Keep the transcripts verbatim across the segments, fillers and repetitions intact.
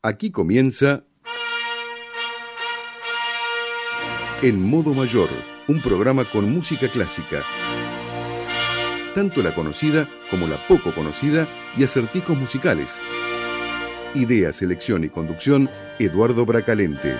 Aquí comienza En Modo Mayor, un programa con música clásica, tanto la conocida como la poco conocida, y acertijos musicales. Idea, selección y conducción, Eduardo Bracalente.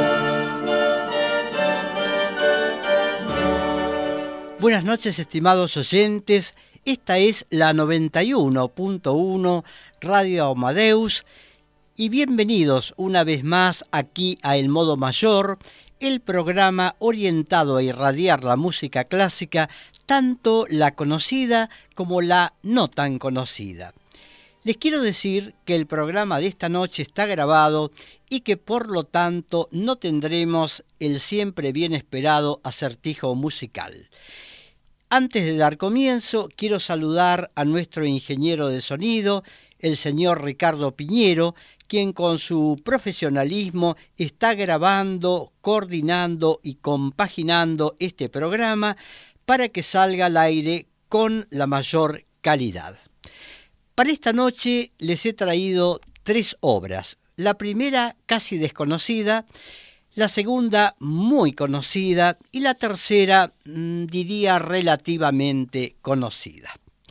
Buenas noches, estimados oyentes. Esta es la noventa y uno punto uno Radio Amadeus y bienvenidos una vez más aquí a El Modo Mayor, el programa orientado a irradiar la música clásica, tanto la conocida como la no tan conocida. Les quiero decir que el programa de esta noche está grabado y que por lo tanto no tendremos el siempre bien esperado acertijo musical. Antes de dar comienzo, quiero saludar a nuestro ingeniero de sonido, el señor Ricardo Piñero, quien con su profesionalismo está grabando, coordinando y compaginando este programa para que salga al aire con la mayor calidad. Para esta noche les he traído tres obras. La primera casi desconocida, la segunda muy conocida y la tercera mmm, diría relativamente conocida.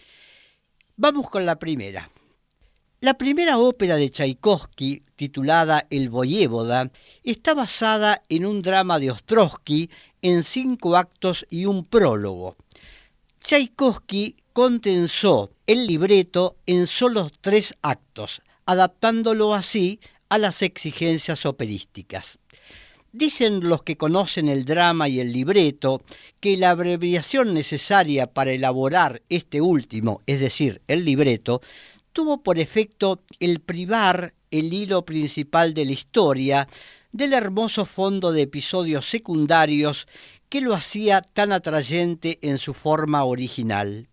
Vamos con la primera. La primera ópera de Tchaikovsky, titulada El Voyévoda, está basada en un drama de Ostrovsky en cinco actos y un prólogo. Tchaikovsky condensó el libreto en solo tres actos, adaptándolo así a las exigencias operísticas. Dicen los que conocen el drama y el libreto que la abreviación necesaria para elaborar este último, es decir, el libreto, tuvo por efecto el privar el hilo principal de la historia del hermoso fondo de episodios secundarios que lo hacía tan atrayente en su forma original.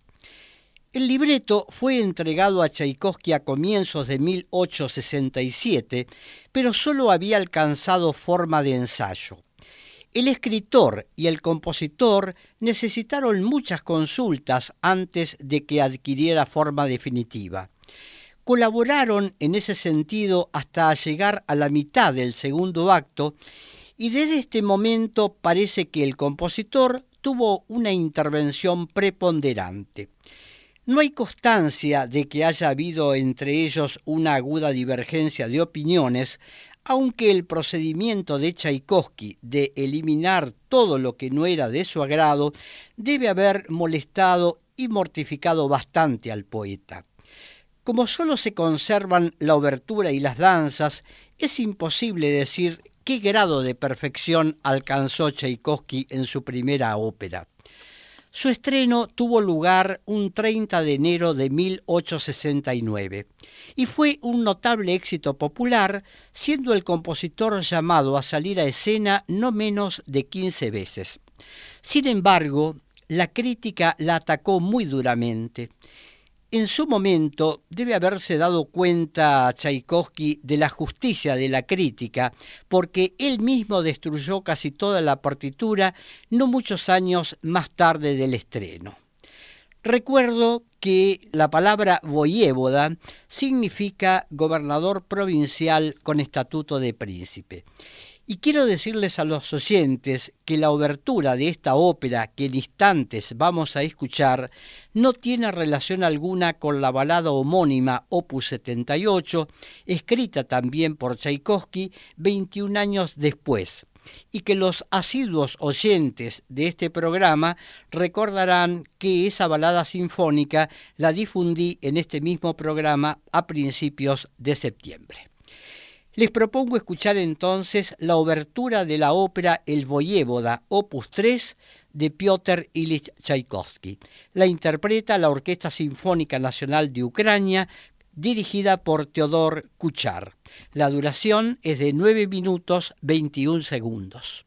El libreto fue entregado a Tchaikovsky a comienzos de mil ochocientos sesenta y siete, pero solo había alcanzado forma de ensayo. El escritor y el compositor necesitaron muchas consultas antes de que adquiriera forma definitiva. Colaboraron en ese sentido hasta llegar a la mitad del segundo acto, y desde este momento parece que el compositor tuvo una intervención preponderante. No hay constancia de que haya habido entre ellos una aguda divergencia de opiniones, aunque el procedimiento de Tchaikovsky de eliminar todo lo que no era de su agrado debe haber molestado y mortificado bastante al poeta. Como solo se conservan la obertura y las danzas, es imposible decir qué grado de perfección alcanzó Tchaikovsky en su primera ópera. Su estreno tuvo lugar un treinta de enero de mil ochocientos sesenta y nueve y fue un notable éxito popular, siendo el compositor llamado a salir a escena no menos de quince veces. Sin embargo, la crítica la atacó muy duramente. En su momento debe haberse dado cuenta Tchaikovsky de la justicia de la crítica, porque él mismo destruyó casi toda la partitura no muchos años más tarde del estreno. Recuerdo que la palabra voyévoda significa gobernador provincial con estatuto de príncipe. Y quiero decirles a los oyentes que la obertura de esta ópera que en instantes vamos a escuchar no tiene relación alguna con la balada homónima Opus setenta y ocho, escrita también por Tchaikovsky veintiún años después, y que los asiduos oyentes de este programa recordarán que esa balada sinfónica la difundí en este mismo programa a principios de septiembre. Les propongo escuchar entonces la obertura de la ópera El Voyévoda, opus tres, de Piotr Ilich Tchaikovsky. La interpreta la Orquesta Sinfónica Nacional de Ucrania, dirigida por Teodor Kuchar. La duración es de nueve minutos veintiún segundos.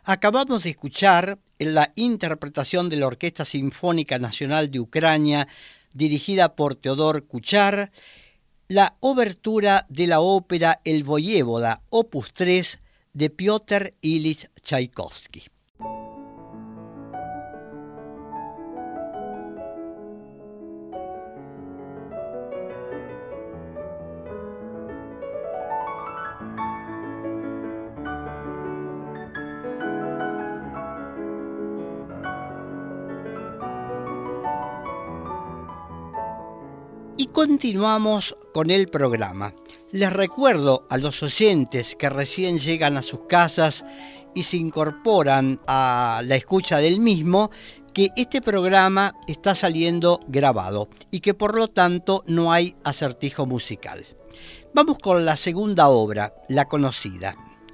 Acabamos de escuchar en la interpretación de la Orquesta Sinfónica Nacional de Ucrania, dirigida por Teodor Kuchar, la obertura de la ópera El Voyévoda, opus tres, de Piotr Ilich Tchaikovsky. Y continuamos con el programa. Les recuerdo a los oyentes que recién llegan a sus casas y se incorporan a la escucha del mismo que este programa está saliendo grabado y que por lo tanto no hay acertijo musical. Vamos con la segunda obra, la conocida.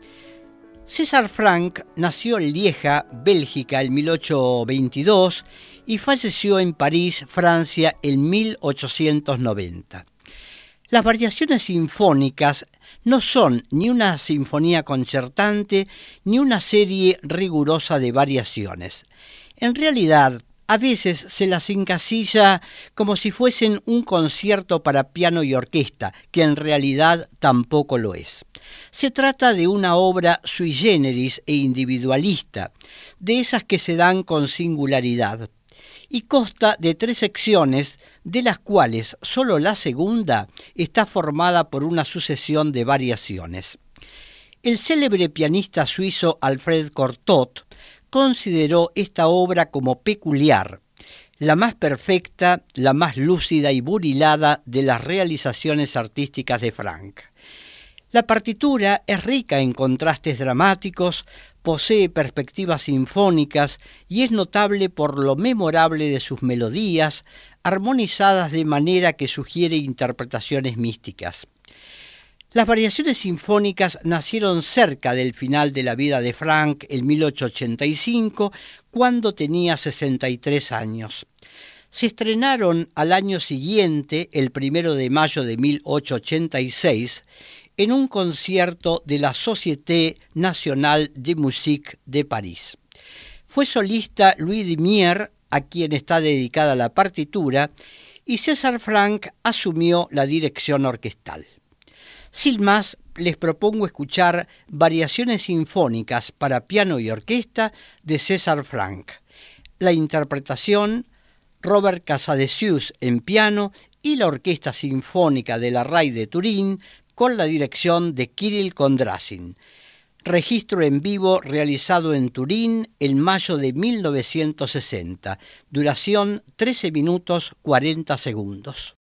César Franck nació en Lieja, Bélgica, en mil ochocientos veintidós y falleció en París, Francia, en mil ochocientos noventa. Las variaciones sinfónicas no son ni una sinfonía concertante ni una serie rigurosa de variaciones. En realidad, a veces se las encasilla como si fuesen un concierto para piano y orquesta, que en realidad tampoco lo es. Se trata de una obra sui generis e individualista, de esas que se dan con singularidad, y consta de tres secciones, de las cuales solo la segunda está formada por una sucesión de variaciones. El célebre pianista suizo Alfred Cortot consideró esta obra como peculiar, la más perfecta, la más lúcida y burilada de las realizaciones artísticas de Franck. La partitura es rica en contrastes dramáticos, posee perspectivas sinfónicas y es notable por lo memorable de sus melodías, armonizadas de manera que sugiere interpretaciones místicas. Las variaciones sinfónicas nacieron cerca del final de la vida de Franck en mil ochocientos ochenta y cinco, cuando tenía sesenta y tres años. Se estrenaron al año siguiente, el primero de mayo de mil ochocientos ochenta y seis, en un concierto de la Société Nationale de Musique de París. Fue solista Louis Dimier, a quien está dedicada la partitura, y César Franck asumió la dirección orquestal. Sin más, les propongo escuchar variaciones sinfónicas para piano y orquesta de César Franck. La interpretación, Robert Casadesius en piano y la Orquesta Sinfónica de la R A I de Turín, con la dirección de Kirill Kondrasin. Registro en vivo realizado en Turín en mayo de mil novecientos sesenta. Duración trece minutos cuarenta segundos.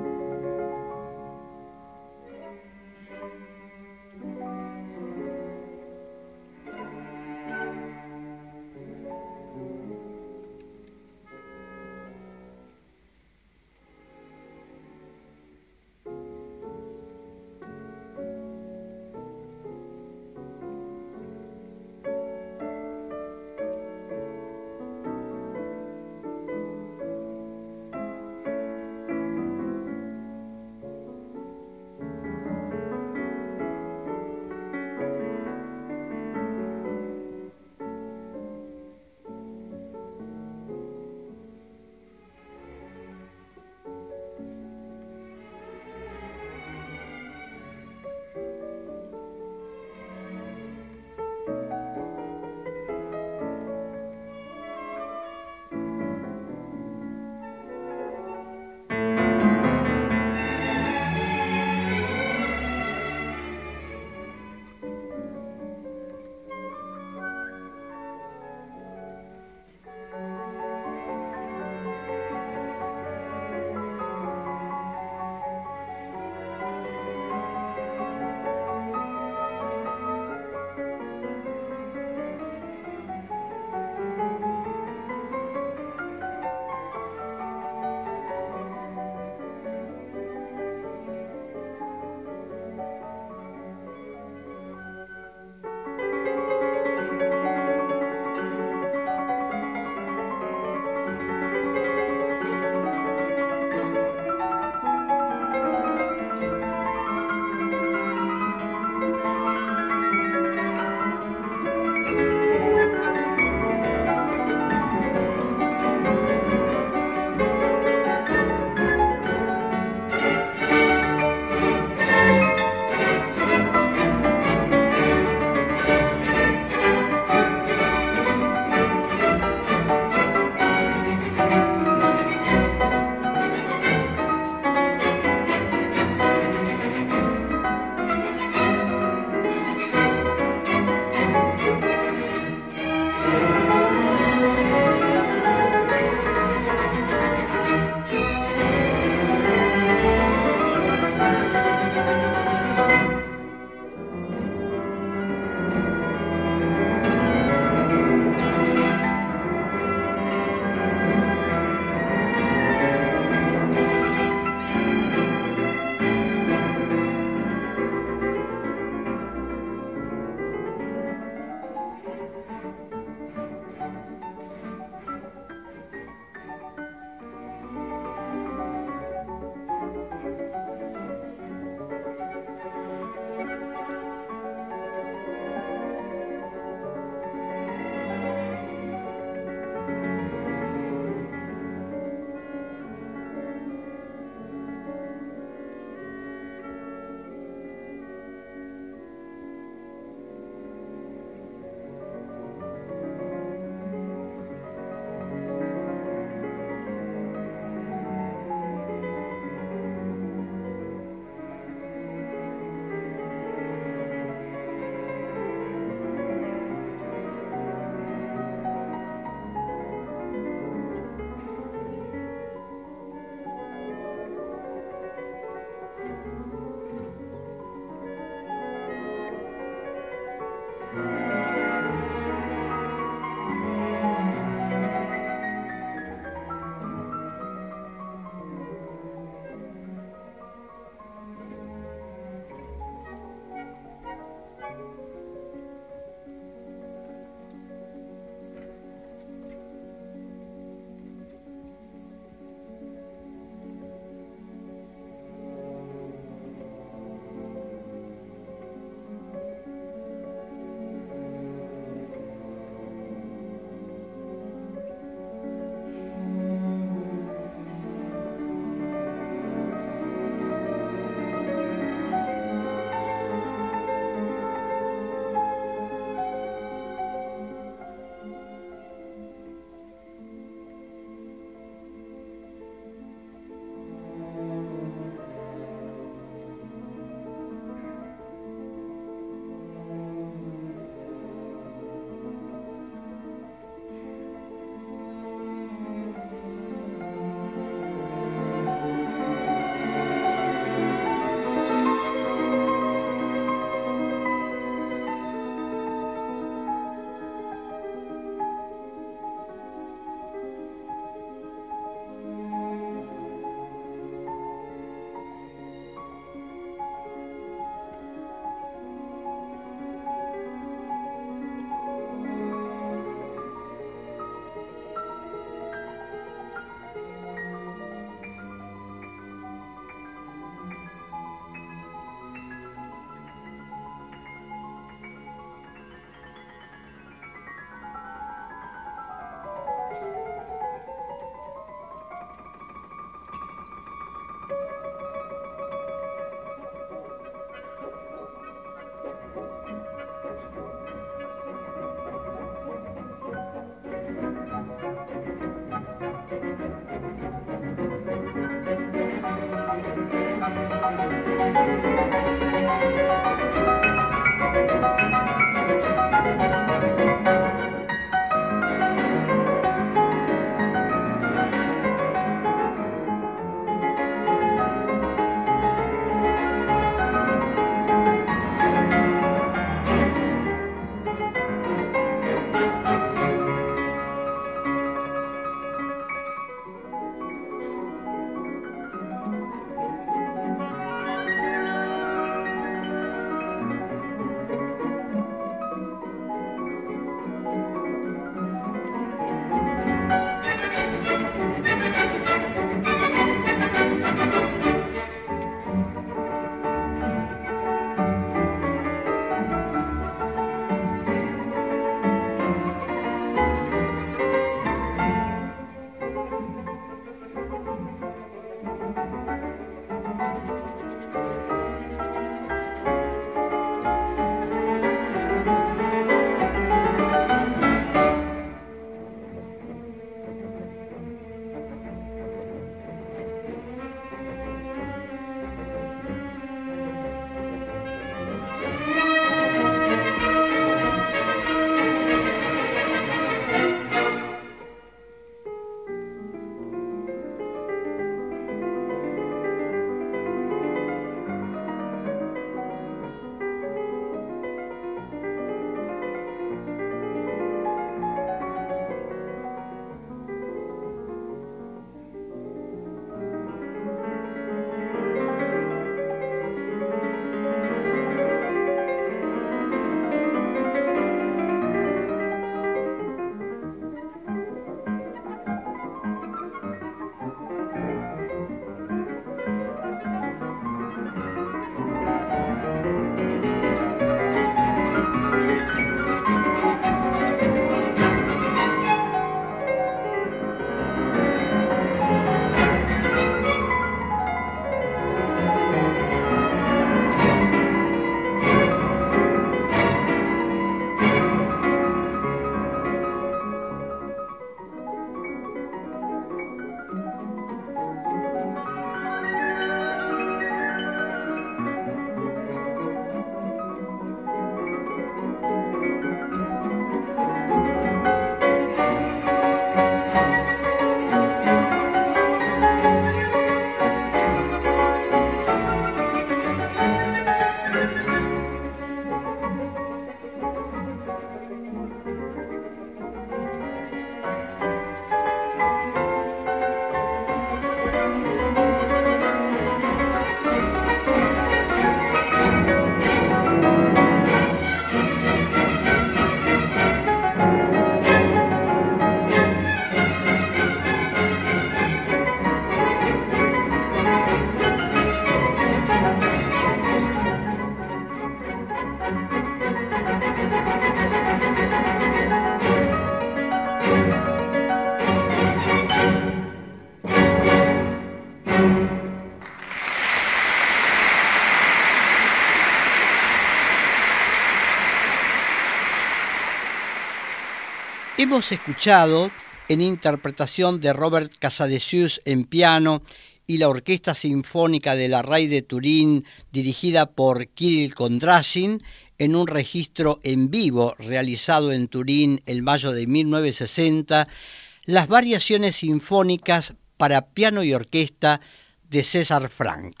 Hemos escuchado, en interpretación de Robert Casadesius en piano y la Orquesta Sinfónica de la RAI de Turín, dirigida por Kirill Kondrashin, en un registro en vivo realizado en Turín en mayo de mil novecientos sesenta, las variaciones sinfónicas para piano y orquesta de César Franck.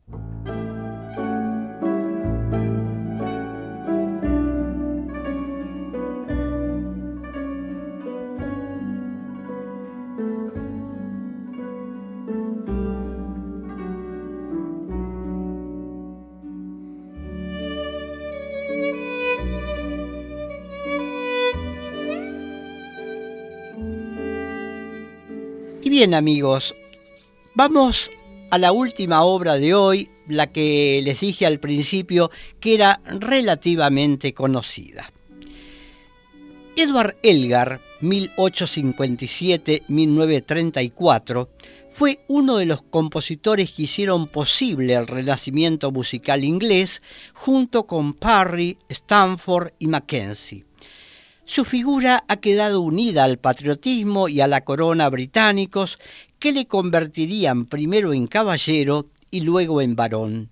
Y bien, amigos, vamos a la última obra de hoy, la que les dije al principio que era relativamente conocida. Edward Elgar, mil ochocientos cincuenta y siete a mil novecientos treinta y cuatro, fue uno de los compositores que hicieron posible el renacimiento musical inglés junto con Parry, Stanford y Mackenzie. Su figura ha quedado unida al patriotismo y a la corona británicos, que le convertirían primero en caballero y luego en barón.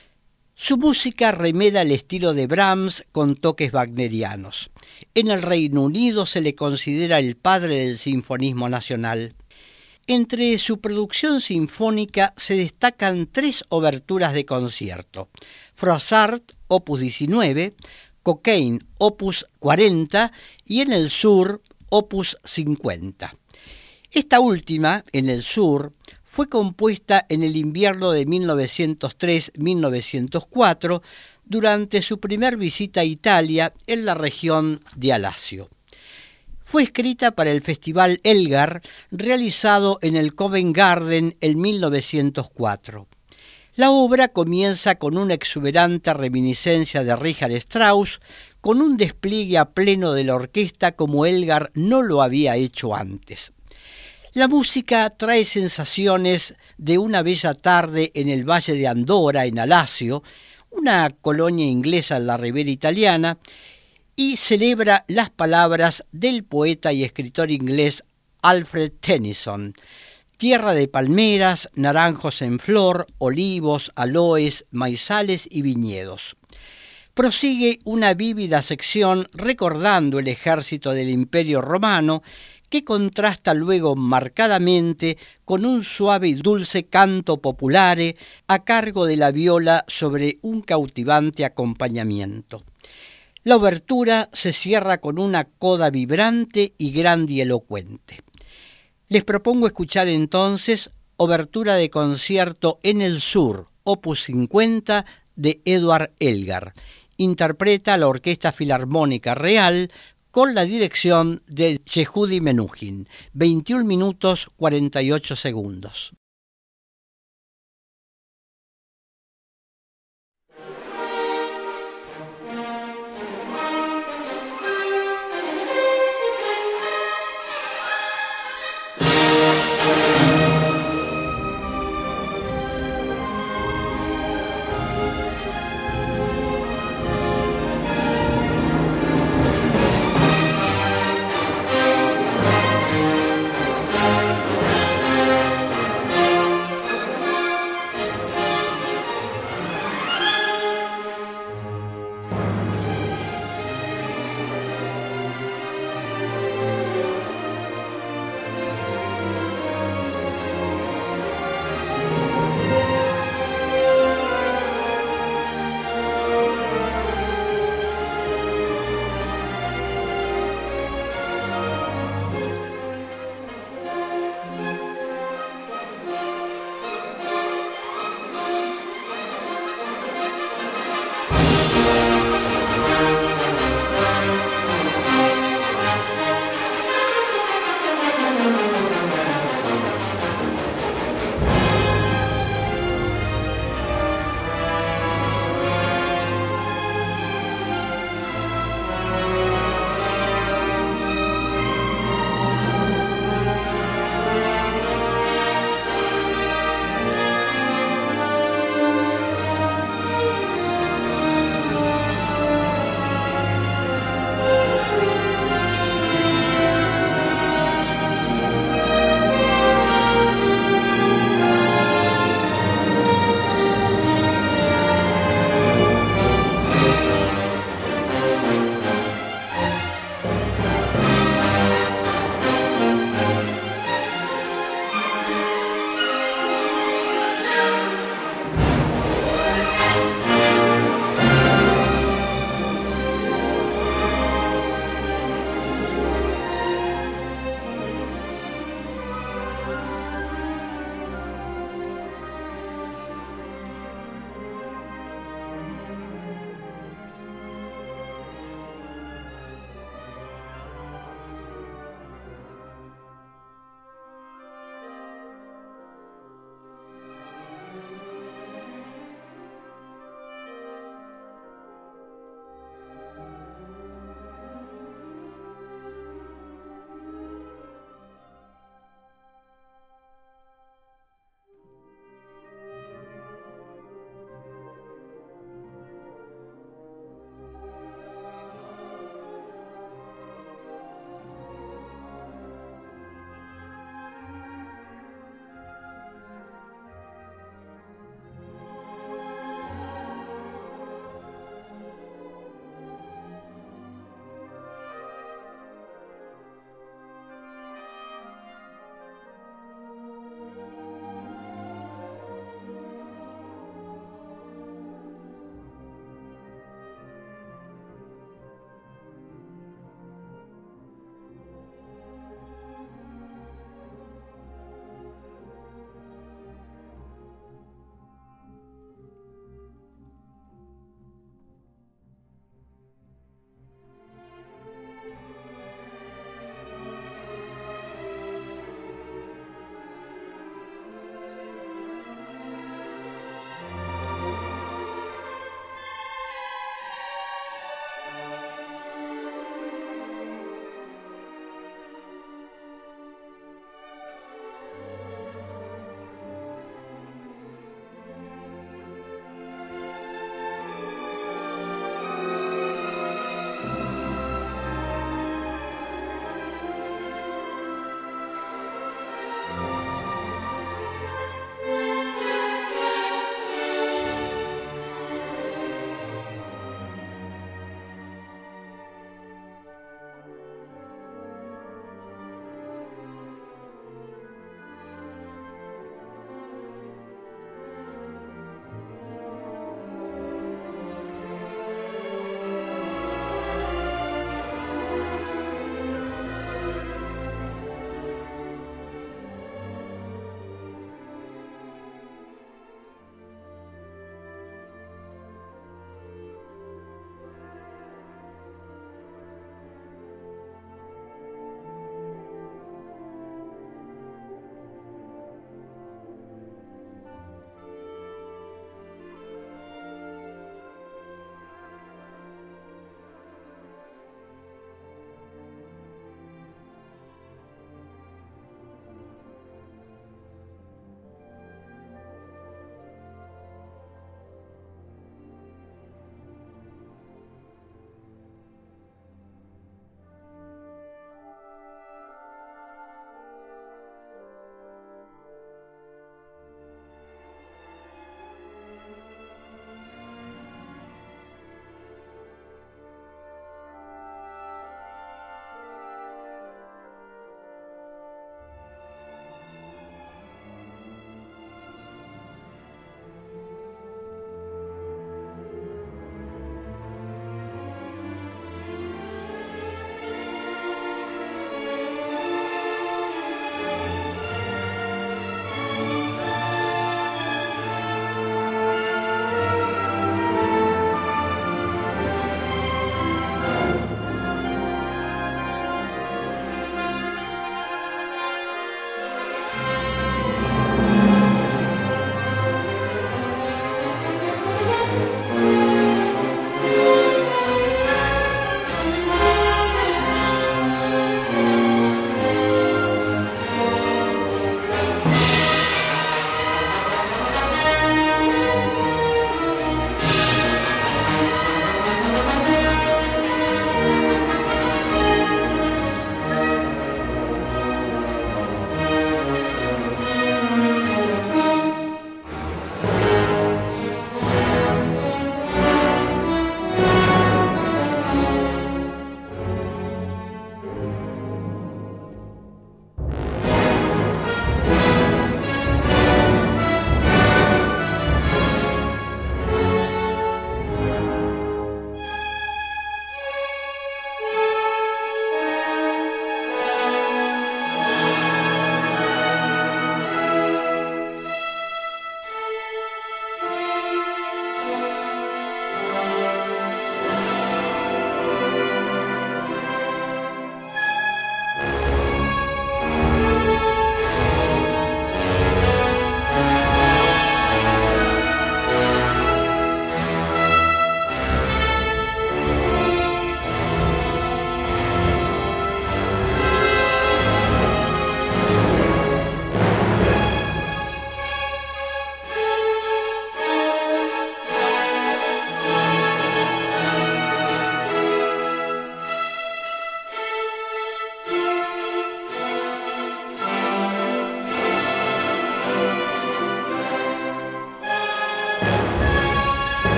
Su música remeda el estilo de Brahms con toques wagnerianos. En el Reino Unido se le considera el padre del sinfonismo nacional. Entre su producción sinfónica se destacan tres oberturas de concierto: Froissart, opus diecinueve, Cocteau, opus cuarenta, y En el Sur, opus cincuenta. Esta última, En el Sur, fue compuesta en el invierno de mil novecientos tres a mil novecientos cuatro durante su primer visita a Italia en la región de Alassio. Fue escrita para el Festival Elgar, realizado en el Covent Garden en mil novecientos cuatro. La obra comienza con una exuberante reminiscencia de Richard Strauss, con un despliegue a pleno de la orquesta como Elgar no lo había hecho antes. La música trae sensaciones de una bella tarde en el Valle de Andorra, en Alassio, una colonia inglesa en la Ribera italiana, y celebra las palabras del poeta y escritor inglés Alfred Tennyson: tierra de palmeras, naranjos en flor, olivos, aloes, maizales y viñedos. Prosigue una vívida sección recordando el ejército del Imperio Romano, que contrasta luego marcadamente con un suave y dulce canto populare a cargo de la viola sobre un cautivante acompañamiento. La obertura se cierra con una coda vibrante y grandilocuente. Les propongo escuchar entonces obertura de concierto En el Sur, opus cincuenta, de Edward Elgar. Interpreta la Orquesta Filarmónica Real con la dirección de Yehudi Menuhin. veintiún minutos cuarenta y ocho segundos.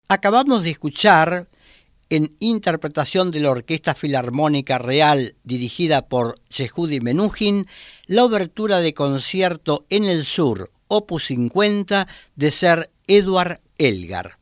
Acabamos de escuchar, en interpretación de la Orquesta Filarmónica Real dirigida por Yehudi Menuhin, la obertura de concierto en el sur, opus cincuenta, de Sir Edward Elgar.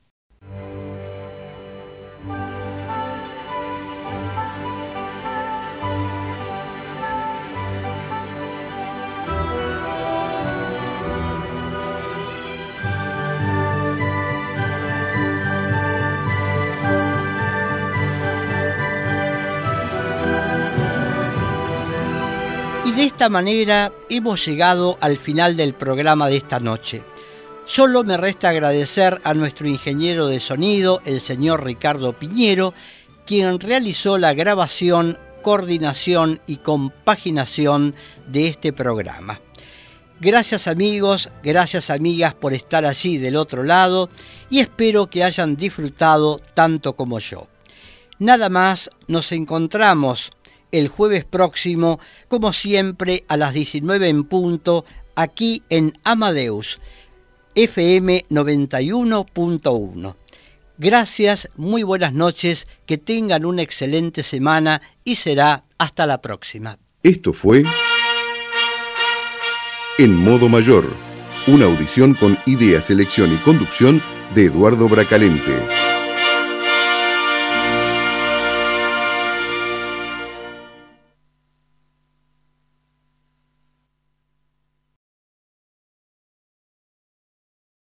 Y de esta manera hemos llegado al final del programa de esta noche. Solo me resta agradecer a nuestro ingeniero de sonido, el señor Ricardo Piñero, quien realizó la grabación, coordinación y compaginación de este programa. Gracias amigos, gracias amigas por estar allí del otro lado y espero que hayan disfrutado tanto como yo. Nada más, nos encontramos el jueves próximo, como siempre, a las diecinueve en punto, aquí en Amadeus, F M noventa y uno punto uno. Gracias, muy buenas noches, que tengan una excelente semana y será hasta la próxima. Esto fue En Modo Mayor, una audición con idea, selección y conducción de Eduardo Bracalente.